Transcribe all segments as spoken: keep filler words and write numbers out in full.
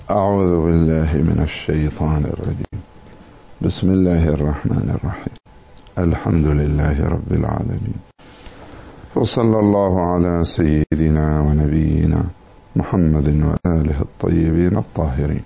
أعوذ بالله من الشيطان الرجيم. بسم الله الرحمن الرحيم. الحمد لله رب العالمين، وصلى الله على سيدنا ونبينا محمد وآله الطيبين الطاهرين.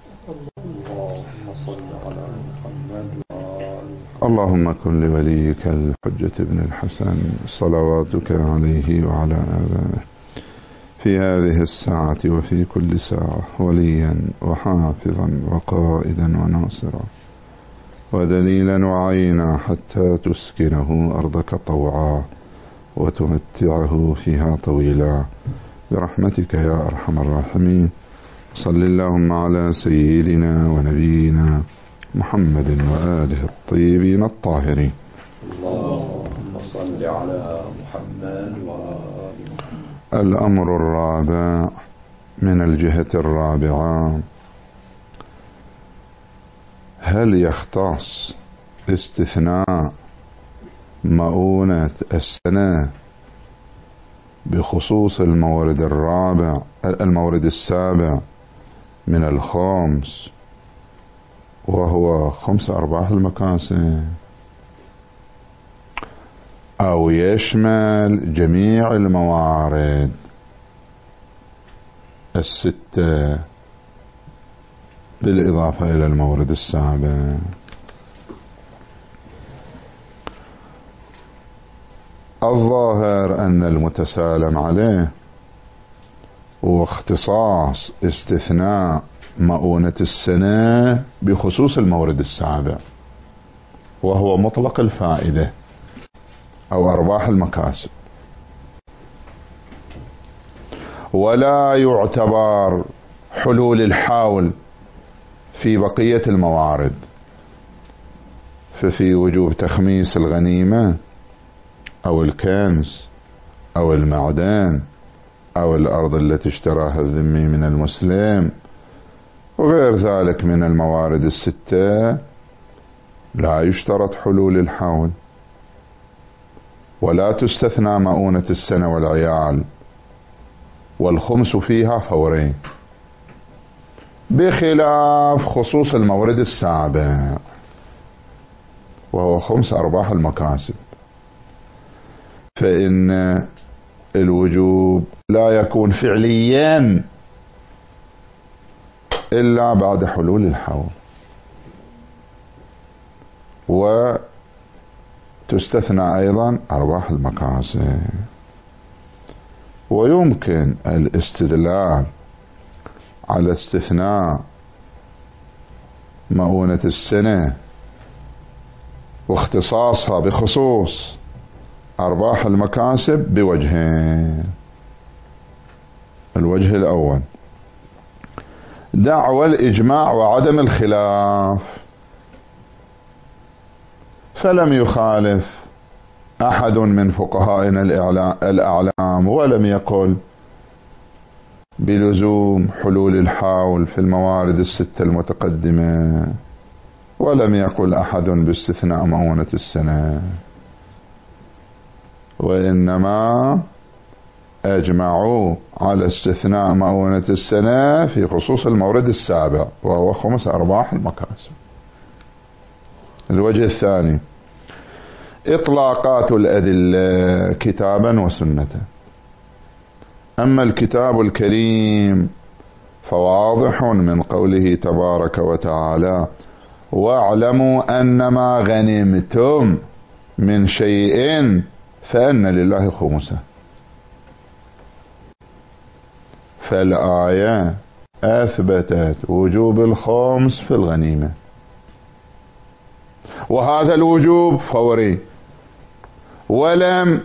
اللهم كن لوليك الحجة بن الحسن صلواتك عليه وعلى آبائه في هذه الساعة وفي كل ساعة وليا وحافظا وقائدا وناصرا ودليلا وعينا حتى تسكنه أرضك طوعا وتمتعه فيها طويلا برحمتك يا أرحم الراحمين. صل اللهم على سيدنا ونبينا محمد وآله الطيبين الطاهرين. اللهم صل على محمد وآل محمد. الأمر الرابع من الجهة الرابعة: هل يختص استثناء مؤونة السنة بخصوص المورد الرابع المورد السابع من الخمس وهو خمس أرباح المكاسب، أو يشمل جميع الموارد الستة بالإضافة إلى المورد السابع؟ الظاهر أن المتسالم عليه هو اختصاص استثناء مؤونة السنة بخصوص المورد السابع، وهو مطلق الفائدة أو أرباح المكاسب، ولا يعتبر حلول الحول في بقية الموارد. ففي وجوب تخميس الغنيمة أو الكنز أو المعدن أو الأرض التي اشتراها الذمي من المسلم وغير ذلك من الموارد الستة لا يشترط حلول الحول، ولا تستثنى مؤونة السنة والعيال، والخمس فيها فوري، بخلاف خصوص المورد السابع وهو خمس أرباح المكاسب، فإن الوجوب لا يكون فعليا إلا بعد حلول الحول، وتستثنى أيضا أرباح المكاسب. ويمكن الاستدلال على استثناء مؤونة السنة واختصاصها بخصوص أرباح المكاسب بوجهين. الوجه الأول: دعوى الإجماع وعدم الخلاف، فلم يخالف أحد من فقهائنا الأعلام ولم يقل بلزوم حلول الحول في الموارد الستة المتقدمة، ولم يقل أحد باستثناء مؤونة السنة، وإنما أجمعوا على استثناء مؤونة السنة في خصوص المورد السابع وهو خمس أرباح المكاسب. الوجه الثاني: إطلاقات الأدلة كتابا وسنة. أما الكتاب الكريم فواضح من قوله تبارك وتعالى: واعلموا أنما غنمتم من شيء فأن لله خمسه. فالآية أثبتت وجوب الخمس في الغنيمة، وهذا الوجوب فوري، ولم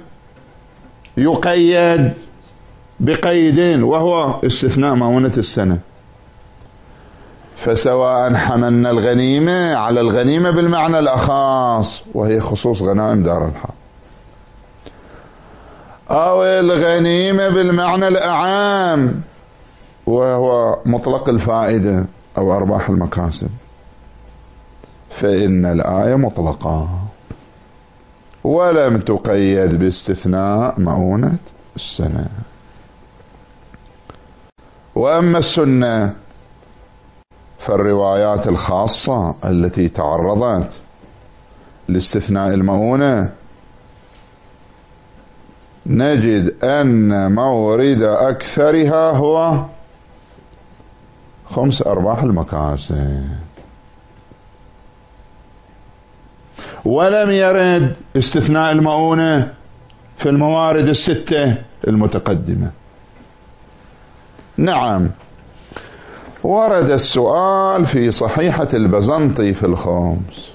يقيد بقيد وهو استثناء مؤونة السنة. فسواء حملنا الغنيمة على الغنيمة بالمعنى الأخص وهي خصوص غنائم دار الحرب، أو الغنيمة بالمعنى الأعام وهو مطلق الفائدة أو أرباح المكاسب، فإن الآية مطلقة ولم تقيد باستثناء مؤونة السنة. وأما السنة فالروايات الخاصة التي تعرضت لاستثناء المؤونة نجد أن مورد أكثرها هو خمس أرباح المكاسب، ولم يرد استثناء المؤونة في الموارد الستة المتقدمة. نعم، ورد السؤال في صحيحة البزنطي في الخمس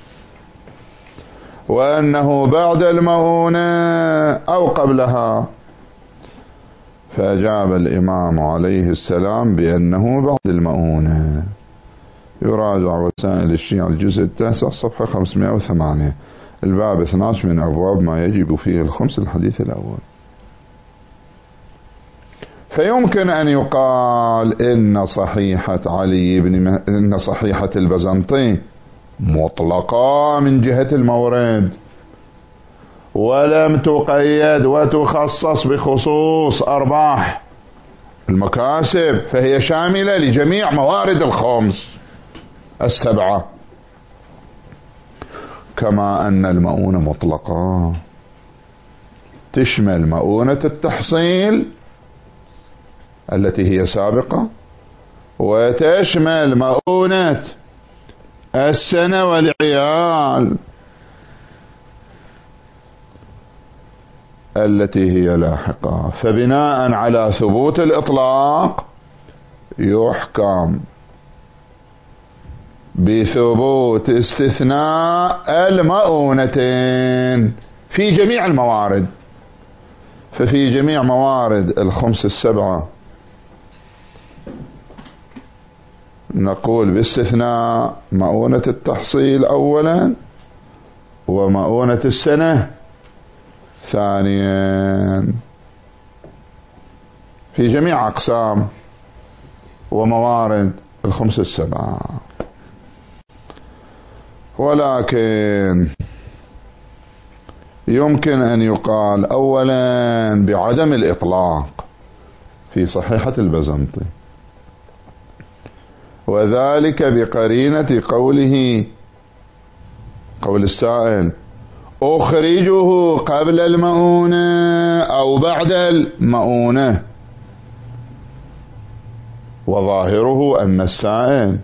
وأنه بعد المؤونة أو قبلها، فأجاب الإمام عليه السلام بأنه بعد المؤونة. يراجع وسائل الشيعة الجزء التاسع صفحة خمسمائة وثمانية، الباب اثني عشر من أبواب ما يجب فيه الخمس، الحديث الأول. فيمكن أن يقال إن صحيحة علي بن مه... إن صحيحة البزنطي مطلقة من جهة المورد، ولم تقيد وتخصص بخصوص أرباح المكاسب، فهي شاملة لجميع موارد الخمس السبعة، كما أن المؤونة مطلقة تشمل مؤونة التحصيل التي هي سابقة، وتشمل مؤونة السنة والعيال التي هي لاحقة. فبناء على ثبوت الإطلاق يحكم بثبوت استثناء المؤونتين في جميع الموارد. ففي جميع موارد الخمس السبعة نقول باستثناء مؤونة التحصيل أولا ومؤونة السنة ثانيا في جميع أقسام وموارد الخمس السبعة. ولكن يمكن أن يقال أولا بعدم الإطلاق في صحيحة البزنطي، وذلك بقرينة قوله قول السائل أخرجه قبل المؤونة أو بعد المؤونة، وظاهره أن السائل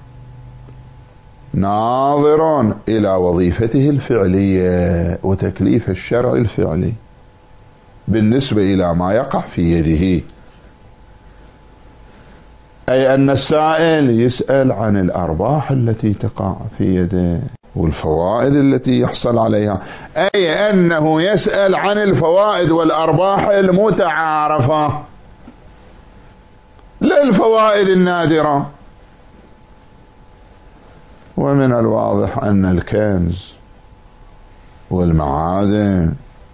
ناظر إلى وظيفته الفعلية وتكليف الشرع الفعلي بالنسبة إلى ما يقع في يده، أي أن السائل يسأل عن الأرباح التي تقع في يده والفوائد التي يحصل عليها، أي أنه يسأل عن الفوائد والأرباح المتعارفة لا الفوائد النادرة. ومن الواضح أن الكنز والمعادن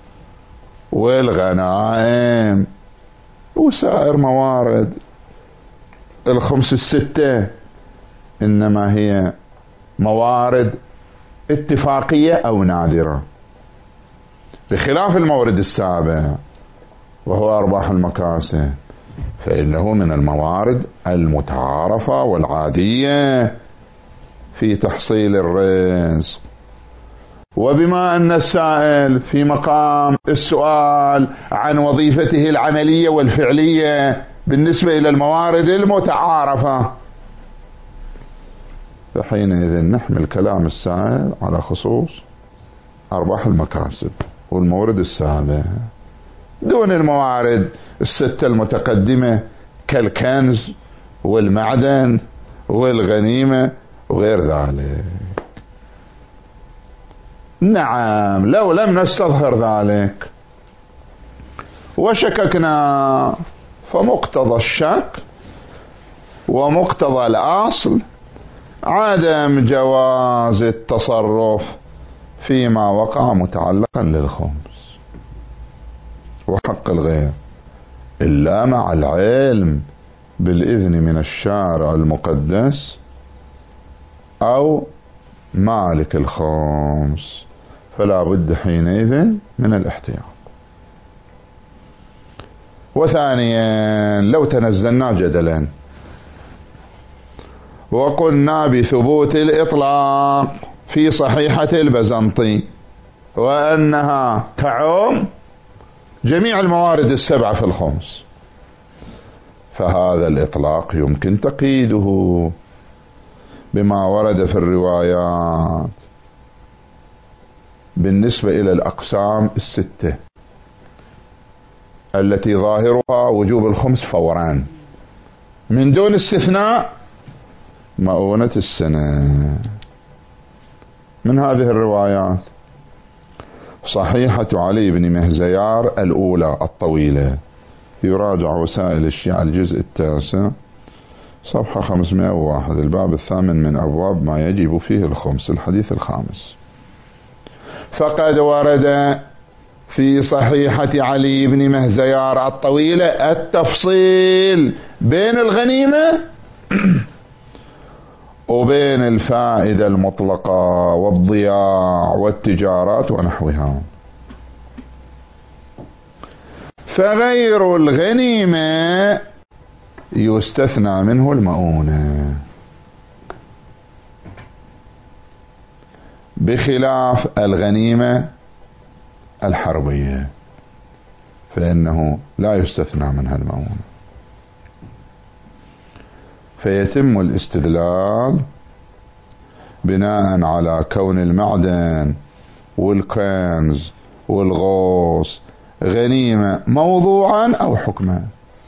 والغنائم وسائر موارد الخمس الستة إنما هي موارد اتفاقية أو نادرة، بخلاف المورد السابع وهو أرباح المكاسب، فإنه من الموارد المتعارفة والعادية في تحصيل الرزق. وبما أن السائل في مقام السؤال عن وظيفته العملية والفعلية بالنسبة إلى الموارد المتعارفة، فحينئذ نحمل كلام السائل على خصوص أرباح المكاسب والمورد السابع دون الموارد الستة المتقدمة كالكنز والمعدن والغنيمة وغير ذلك. نعم، لو لم نستظهر ذلك وشككنا فمقتضى الشك ومقتضى الأصل عدم جواز التصرف فيما وقع متعلقا للخمس وحق الغير إلا مع العلم بالإذن من الشارع المقدس أو مالك الخمس، فلا بد حينئذ من الاحتياط. وثانيا، لو تنزلنا جدلا وقلنا بثبوت الإطلاق في صحيحة البزنطي وأنها تعم جميع الموارد السبعة في الخمس، فهذا الإطلاق يمكن تقييده بما ورد في الروايات بالنسبة إلى الأقسام الستة التي ظاهرها وجوب الخمس فورا من دون استثناء مؤونة السنة. من هذه الروايات صحيحة علي بن مهزيار الأولى الطويلة، يراجع وسائل الشيعة الجزء التاسع صفحة خمسمائة وواحد، الباب الثامن من أبواب ما يجب فيه الخمس، الحديث الخامس. فقد ورد في صحيحة علي بن مهزيار الطويلة التفصيل بين الغنيمة وبين الفائدة المطلقة والضياع والتجارات ونحوها. فغير الغنيمة يستثنى منه المؤونة، بخلاف الغنيمة الحربية فإنه لا يستثنى منها المؤونة. فيتم الاستدلال بناء على كون المعدن والكنز والغوص غنيمة موضوعا أو حكما.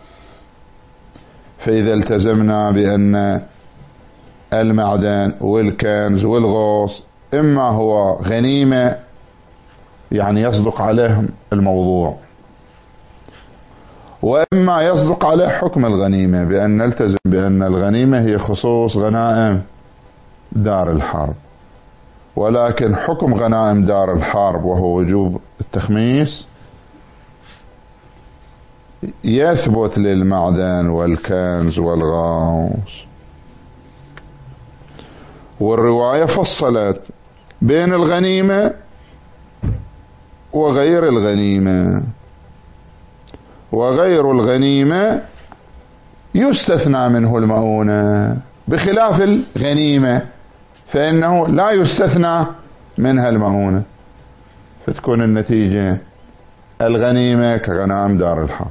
فإذا التزمنا بأن المعدن والكنز والغوص إما هو غنيمة يعني يصدق عليهم الموضوع، وإما يصدق عليه حكم الغنيمة بأن نلتزم بأن الغنيمة هي خصوص غنائم دار الحرب، ولكن حكم غنائم دار الحرب وهو وجوب التخميس يثبت للمعدن والكنز والغوص. والرواية فصلت بين الغنيمة وغير الغنيمة، وغير الغنيمة يستثنى منه المؤونة، بخلاف الغنيمة فإنه لا يستثنى منها المؤونة. فتكون النتيجة الغنيمة كغنائم دار الحرب،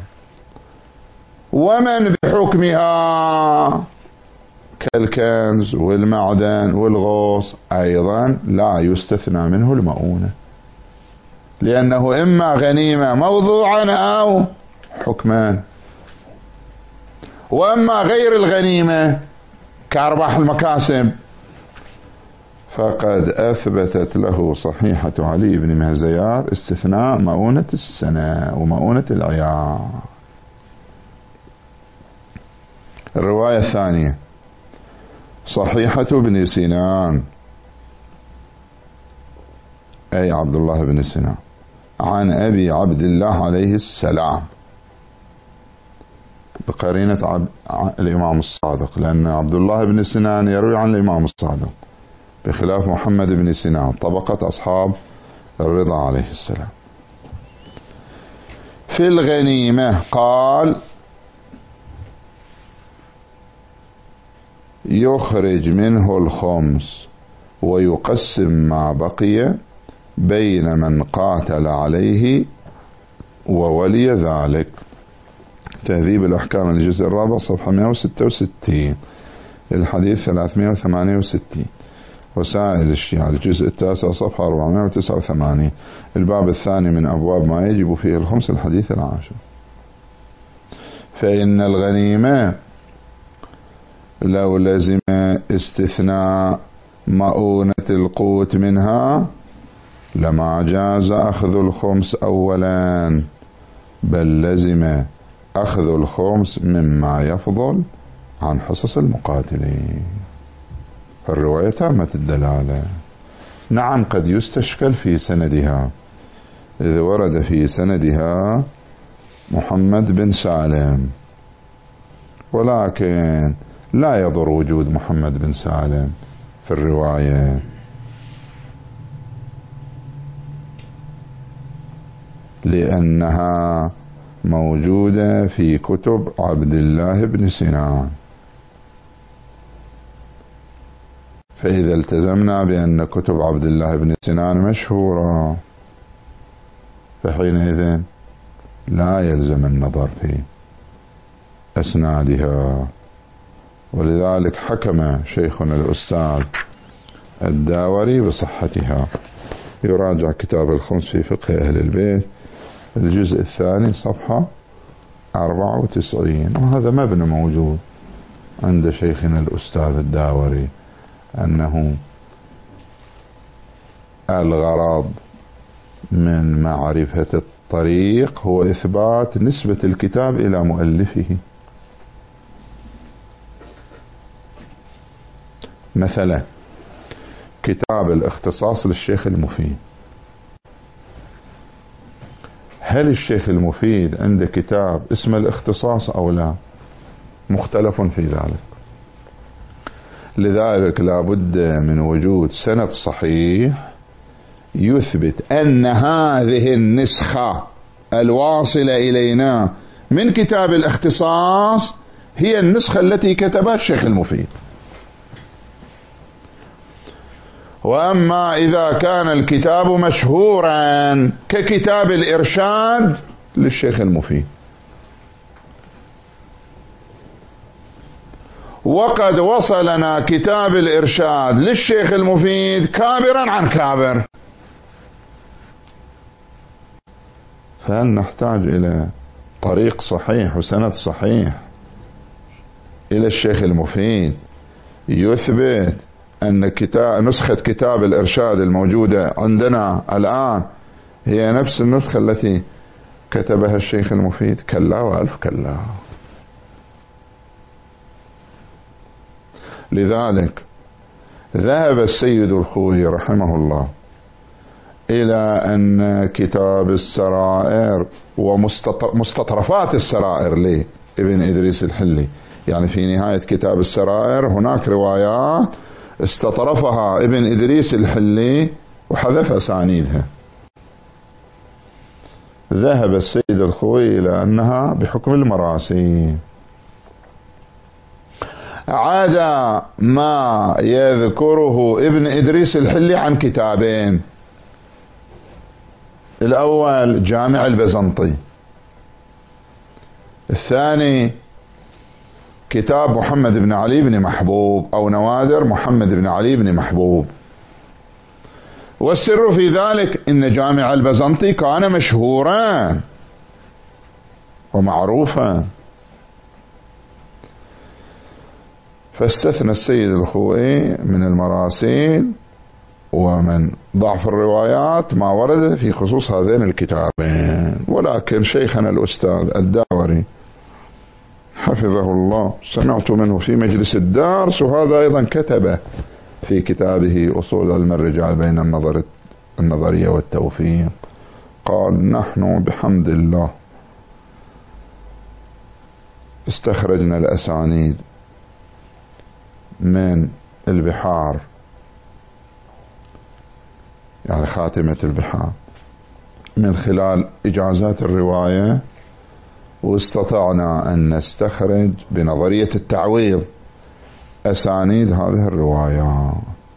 ومن بحكمها كالكنز والمعدن والغوص أيضا لا يستثنى منه المؤونة، لأنه إما غنيمة موضوعا أو حكمان. وأما غير الغنيمة كأرباح المكاسب فقد أثبتت له صحيحة علي بن مهزيار استثناء مؤونة السنة ومؤونة العيار. الرواية الثانية صحيحة بن سنان أي عبد الله بن سنان عن أبي عبد الله عليه السلام بقرينة عب... الإمام الصادق، لأن عبد الله بن سنان يروي عن الإمام الصادق بخلاف محمد بن سنان طبقة أصحاب الرضا عليه السلام. في الغنيمة قال يخرج منه الخمس ويقسم ما بقي بين من قاتل عليه وولي ذلك. تهذيب الأحكام الجزء الرابع صفحة مئة وستة وستين، الحديث ثلاثمئة وثمانية وستين. وسائل الشيعة الجزء التاسع صفحة أربعمئة وتسعة وثمانين، الباب الثاني من أبواب ما يجب فيه الخمس، الحديث العاشر. فإن الغنيمة لو لزم استثناء مؤونة القوت منها لما جاز أخذ الخمس أولا، بل لزم أخذ الخمس مما يفضل عن حصص المقاتلين. فالرواية تامة الدلالة. نعم قد يستشكل في سندها إذ ورد في سندها محمد بن سالم، ولكن لا يضر وجود محمد بن سالم في الرواية، لأنها موجودة في كتب عبد الله بن سنان فإذا التزمنا بأن كتب عبد الله بن سنان مشهورة فحينئذ لا يلزم النظر في أسنادها. ولذلك حكم شيخنا الأستاذ الداوري بصحتها. يراجع كتاب الخمس في فقه أهل البيت الجزء الثاني صفحة أربعة وتسعين، وهذا مبنى موجود عند شيخنا الأستاذ الداوري أنه الغرض من معرفة الطريق هو إثبات نسبة الكتاب إلى مؤلفه. مثلا كتاب الاختصاص للشيخ المفيد، هل الشيخ المفيد عنده كتاب اسم الاختصاص أو لا؟ مختلف في ذلك. لذلك لا بد من وجود سند صحيح يثبت أن هذه النسخة الواصلة إلينا من كتاب الاختصاص هي النسخة التي كتبها الشيخ المفيد. وأما إذا كان الكتاب مشهورا ككتاب الإرشاد للشيخ المفيد وقد وصلنا كتاب الإرشاد للشيخ المفيد كابرا عن كابر، فهل نحتاج إلى طريق صحيح وسند صحيح إلى الشيخ المفيد يثبت أن كتاب نسخة كتاب الإرشاد الموجودة عندنا الآن هي نفس النسخة التي كتبها الشيخ المفيد؟ كلا وألف كلا. لذلك ذهب السيد الخوئي رحمه الله إلى أن كتاب السرائر ومستطرفات السرائر لابن إدريس الحلي، يعني في نهاية كتاب السرائر هناك روايات استطرفها ابن إدريس الحلي وحذف أسانيدها. ذهب السيد الخوئي إلى أنها بحكم المراسيل، عدا ما يذكره ابن إدريس الحلي عن كتابين. الأول جامع البزنطي، الثاني كتاب محمد بن علي بن محبوب أو نوادر محمد بن علي بن محبوب. والسر في ذلك إن جامع البزنطي كان مشهورا ومعروفا، فاستثنى السيد الخوئي من المراسيل ومن ضعف الروايات ما ورد في خصوص هذين الكتابين. ولكن شيخنا الأستاذ الداوري حفظه الله سمعت منه في مجلس الدرس، وهذا أيضا كتب في كتابه أصول علم الرجال بين النظر النظرية والتوفيق، قال: نحن بحمد الله استخرجنا الأسانيد من البحار، يعني خاتمة البحار، من خلال إجازات الرواية، واستطعنا أن نستخرج بنظرية التعويض أسانيد هذه الروايات،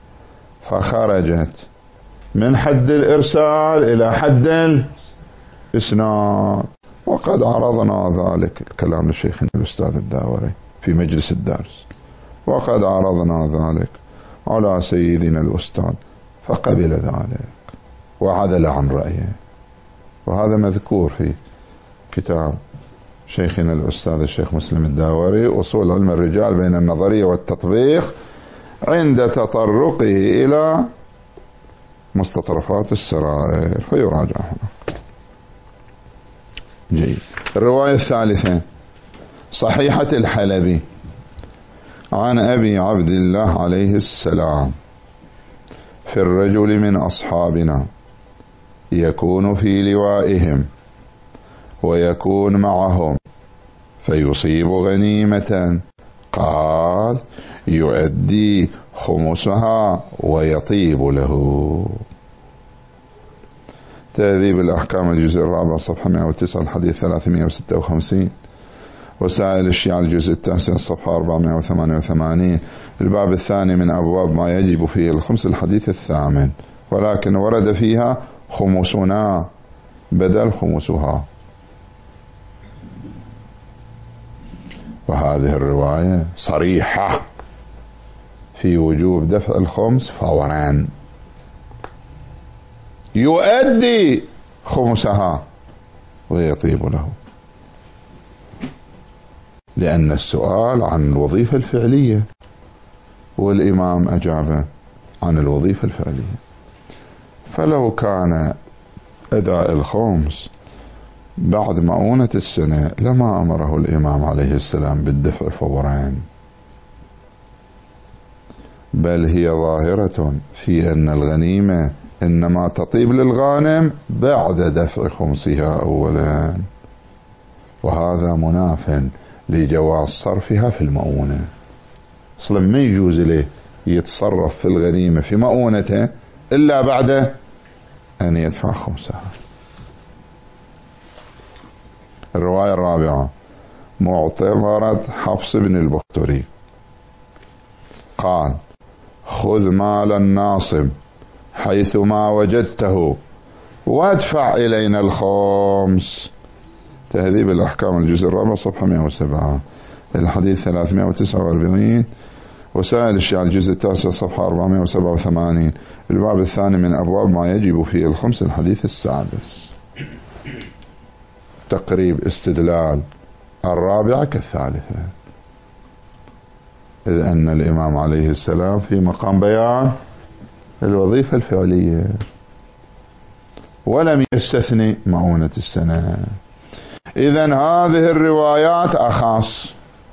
فخرجت من حد الإرسال إلى حد الإسناد. وقد عرضنا ذلك الكلام للشيخنا الأستاذ الداوري في مجلس الدرس، وقد عرضنا ذلك على سيدنا الأستاذ فقبل ذلك وعدل عن رأيه. وهذا مذكور في كتاب شيخنا الأستاذ الشيخ مسلم الداوري أصول علم الرجال بين النظرية والتطبيق، عند تطرقه إلى مستطرفات السرائر، فيراجع هنا. جيد. الرواية الثالثة صحيحة الحلبي عن أبي عبد الله عليه السلام: في الرجل من أصحابنا يكون في لوائهم ويكون معهم فيصيب غنيمة، قال: يؤدي خمسها ويطيب له. تهذيب الأحكام الجزء الرابع صفحة مئة وتسعة الحديث ثلاثمئة وستة وخمسين. وسائل الشيعة الجزء التاسع الصفحة أربعمائة وثمانية وثمانين، الباب الثاني من أبواب ما يجب فيه الخمس، الحديث الثامن، ولكن ورد فيها خمسنا بدل خمسها. وهذه الرواية صريحة في وجوب دفع الخمس فورا، يؤدي خمسها ويطيب له، لأن السؤال عن الوظيفة الفعلية والإمام أجاب عن الوظيفة الفعلية. فلو كان أداء الخمس بعد مؤونة السنة لما أمره الإمام عليه السلام بالدفع فورا، بل هي ظاهرة في أن الغنيمة إنما تطيب للغانم بعد دفع خمسها أولا، وهذا مناف لجواز صرفها في المؤونة. أصلا ما يجوز له يتصرف في الغنيمة في مؤونته إلا بعد أن يدفع خمسها. الرواية الرابعة معتبرة حفص بن البختري قال: خذ مال الناصب حيثما وجدته وادفع إلينا الخمس. تهذيب الأحكام الجزء الرابع صفحة مئة وسبعة، الحديث ثلاثمائة وتسعة وأربعين. وسائل الشيعة الجزء التاسع صفحة أربعمائة وسبعة وثمانين، الباب الثاني من أبواب ما يجب فيه الخمس، الحديث السادس. تقريب استدلال الرابعة كالثالثة، إذ أن الإمام عليه السلام في مقام بيان الوظيفة الفعلية ولم يستثني مؤونة السنة. إذن هذه الروايات أخص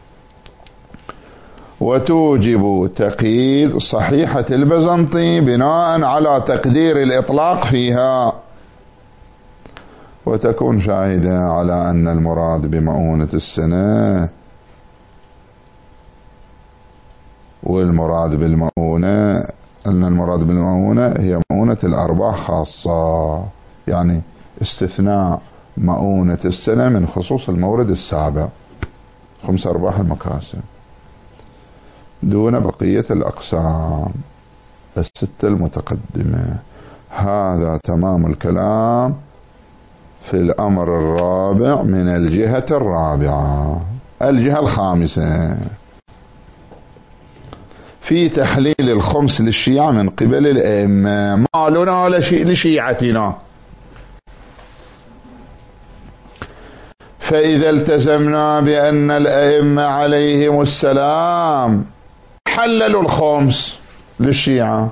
وتوجب تقييد صحيحة البزنطي بناء على تقدير الإطلاق فيها، وتكون شاهدة على أن المراد بمؤونة السنة والمراد بالمؤونة أن المراد بالمؤونة هي مؤونة الأرباح خاصة، يعني استثناء مؤونة السنة من خصوص المورد السابع خمس أرباح المكاسب دون بقية الأقسام الستة المتقدمة. هذا تمام الكلام في الأمر الرابع من الجهة الرابعة. الجهة الخامسة في تحليل الخمس للشيعة من قبل الأئمة. مالنا لشيعتنا، فإذا التزمنا بأن الأئمة عليهم السلام حللوا الخمس للشيعة،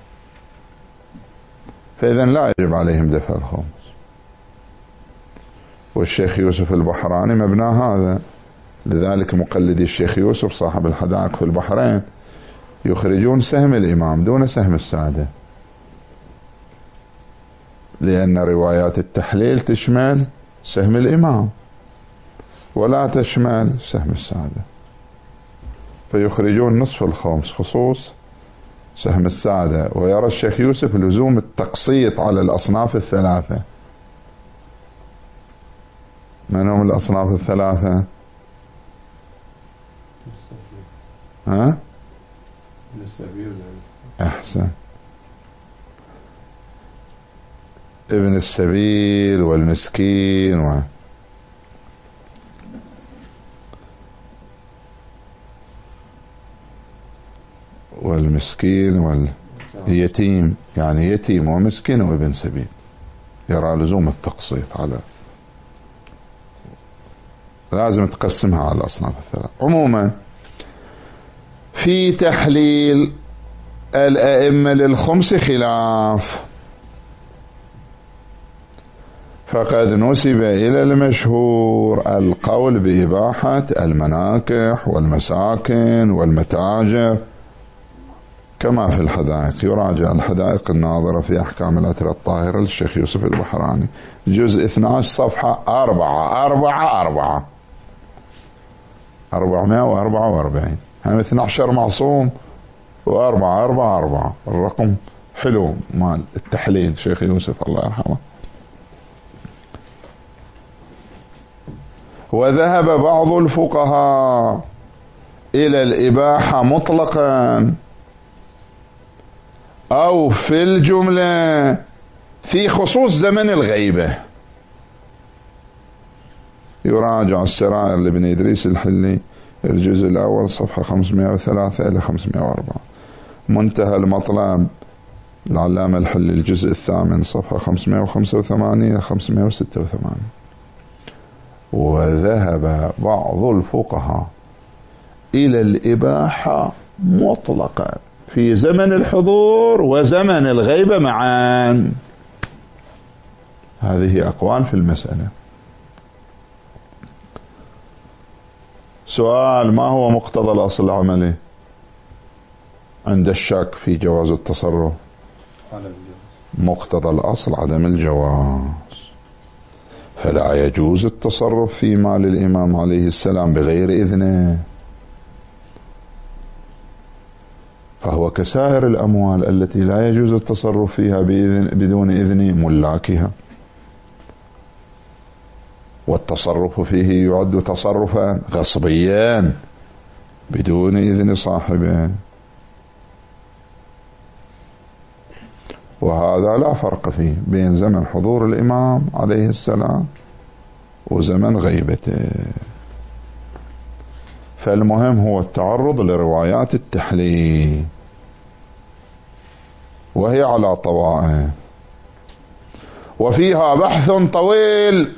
فإذا لا يجب عليهم دفع الخمس. والشيخ يوسف البحراني مبنى هذا، لذلك مقلدي الشيخ يوسف صاحب الحدائق في البحرين يخرجون سهم الإمام دون سهم السادة، لأن روايات التحليل تشمل سهم الإمام ولا تشمل سهم السادة، فيخرجون نصف الخمس خصوص سهم السادة. ويرى الشيخ يوسف لزوم التقسيط على الأصناف الثلاثة. من هم الأصناف الثلاثة؟ ها؟ أحسن، ابن السبيل والمسكين و والمسكين واليتيم، يعني يتيم ومسكين وابن سبيل. يرى لزوم التقسيط على، لازم تقسمها على الأصناف الثلاثة. عموما في تحليل الأئمة للخمس خلاف، فقد نسب إلى المشهور القول بإباحة المناكح والمساكن والمتاجر كما في الحدائق. يراجع الحدائق الناظرة في أحكام الأترة الطاهرة للشيخ يوسف البحراني جزء اثني عشر صفحة أربعة أربعة أربعة أربعمائة وأربعة وأربعين، هم اثني عشر معصوم وأربعة أربعة أربعة. الرقم حلو مال التحليل شيخ يوسف الله يرحمه. وذهب بعض الفقهاء إلى الإباحة مطلقا أو في الجملة في خصوص زمن الغيبة. يراجع السرائر لابن إدريس الحلي الجزء الأول صفحة خمسمائة وثلاثة إلى خمسمائة وأربعة. منتهى المطلب العلامة الحلي الجزء الثامن صفحة خمسمائة وخمسة وثمانين إلى خمسمائة وستة وثمانين. وذهب بعض الفقهاء إلى الإباحة مطلقا في زمن الحضور وزمن الغيبة معا. هذه أقوال في المسألة. سؤال: ما هو مقتضى الأصل العملي عند الشك في جواز التصرف؟ مقتضى الأصل عدم الجواز، فلا يجوز التصرف في مال الإمام عليه السلام بغير إذنه، فهو كسائر الأموال التي لا يجوز التصرف فيها بإذن بدون إذن ملاكها، والتصرف فيه يعد تصرفا غصبيا بدون إذن صاحبه، وهذا لا فرق فيه بين زمن حضور الإمام عليه السلام وزمن غيبته. فالمهم هو التعرض لروايات التحليل، وهي على طوائف، وفيها بحث طويل،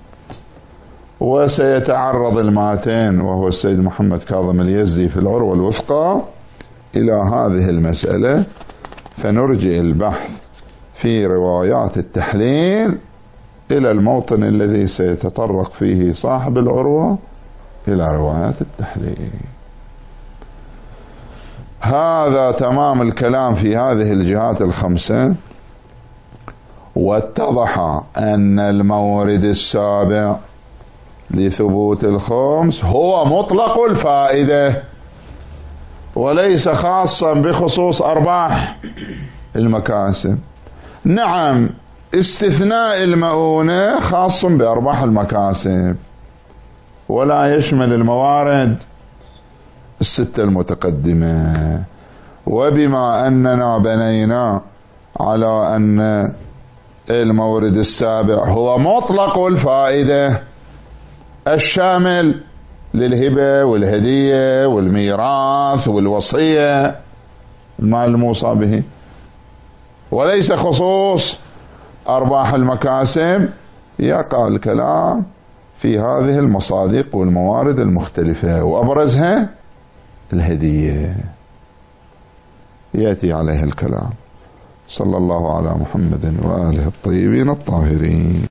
وسيتعرض الماتين وهو السيد محمد كاظم اليزدي في العروة الوثقى إلى هذه المسألة، فنرجئ البحث في روايات التحليل إلى الموطن الذي سيتطرق فيه صاحب العروة إلى روايات التحليل. هذا تمام الكلام في هذه الجهات الخمسة. واتضح أن المورد السابع لثبوت الخمس هو مطلق الفائدة وليس خاصا بخصوص أرباح المكاسب. نعم، استثناء المؤونة خاص بأرباح المكاسب ولا يشمل الموارد الستة المتقدمة. وبما أننا بنينا على أن المورد السابع هو مطلق الفائدة الشامل للهبة والهدية والميراث والوصية المال الموصى به، وليس خصوص أرباح المكاسب، يقع الكلام في هذه المصادق والموارد المختلفة، وأبرزها الهدية يأتي عليها الكلام. صلى الله على محمد وآله الطيبين الطاهرين.